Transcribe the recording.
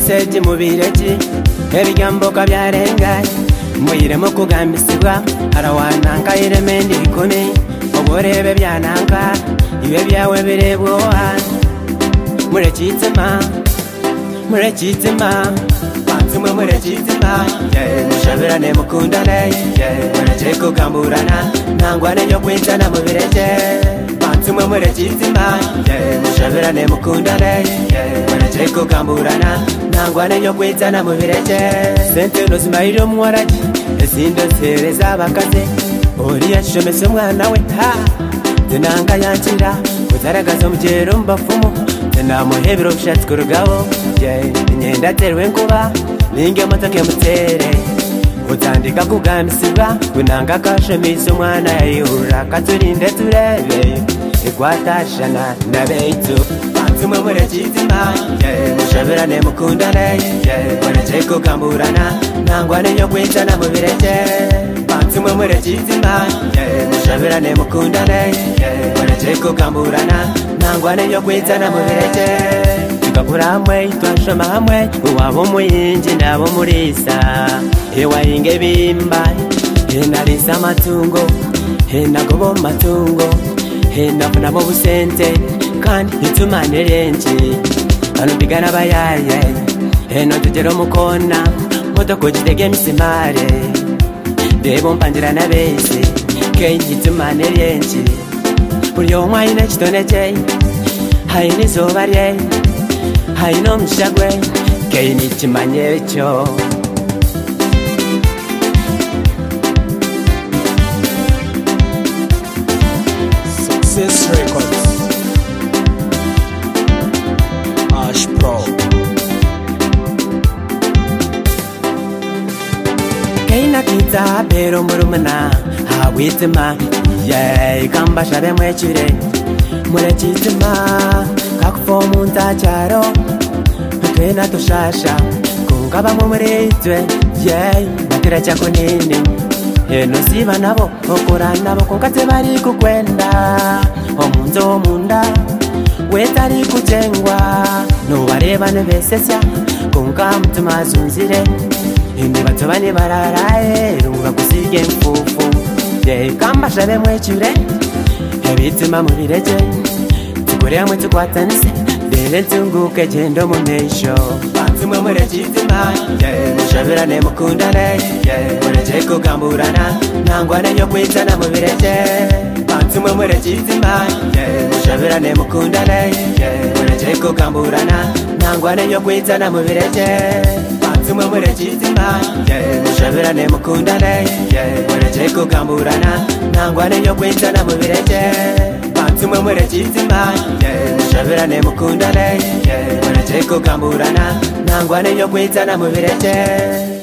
seji mubireki ebigamboka byarengaye muyiremo kugambisibwa arawana nkayiremende bikome oborebe byananka ibe byawe birebwa murekitsema bantumwe murekitsema mushabirane mukundane mureke kugamburana ntangwane yo kwitana mubireke bantumwe murekitsema mushabirane mukundane mureke kugamburana ntangwane yo kwitana mubireke sente no zimayiro mwaraji ezindo zereza abakaze oriya shomese umwana we ha tenanga yankira kutaragaza mugero mbafumo tenamuhebero bushatsi kurugabo inyenda terwe nkuba ninge amatake mutere utandika kugambisibwa kunanga kashemisa umwana yayihura katurinde turebe igwatashana nabeitu bantumwe murekitsema mushabirane mukundane mureke kugamburana ntangwane yo kwitana mubireke bantumwe murekitsema mushabirane mukundane mureke kugamburana ntangwane yo kwitana mubireke tugakura hamwe twashoma hamwe uwabo muyinji nabo murisa ewahinge bimba henarisa amatungo henagobo matungo henavunamo busente kandi itumane renji banubigana bayaye heno tugero mukona modoko jitege misimare debo mpangira na bese kenji itumane renji buriyo mwayine chitoneke hayini zoba rye hayino mshagwe keini chimanye cyo Success Records Ash Pro keina kita bero murumana hawitema kamba shabe mwechure murekitsema kakufomu ntacharo twena tushasha kungaba mu muritwe batira cyako nini eno siba nabo okora nabo kunkate bari kukwenda omunzo munda wetari kujengwa nubareba nebesesya kunka mutuma zunzire indi batobane bararaye runga kusige mfufu kamba shabe mwechure ebitima mubireke tukore hamwe tukwatanise dele tunguke gendo mu nesho bantumwe murekitsema mushabirane mukundane mureke kugamburana ntangwane yo kwitana mubireke bantumwe murekitsema mushabirane mukundane mureke kugamburana ntangwane yo kwitana mubireke bantumwe murekitsema mushabirane mukundane mureke kugamburana ntangwane yo kwitana mubireke bantumwe murekitsema mushabirane mukundane mureke kugamburana ntangwane yo kwitana mubireke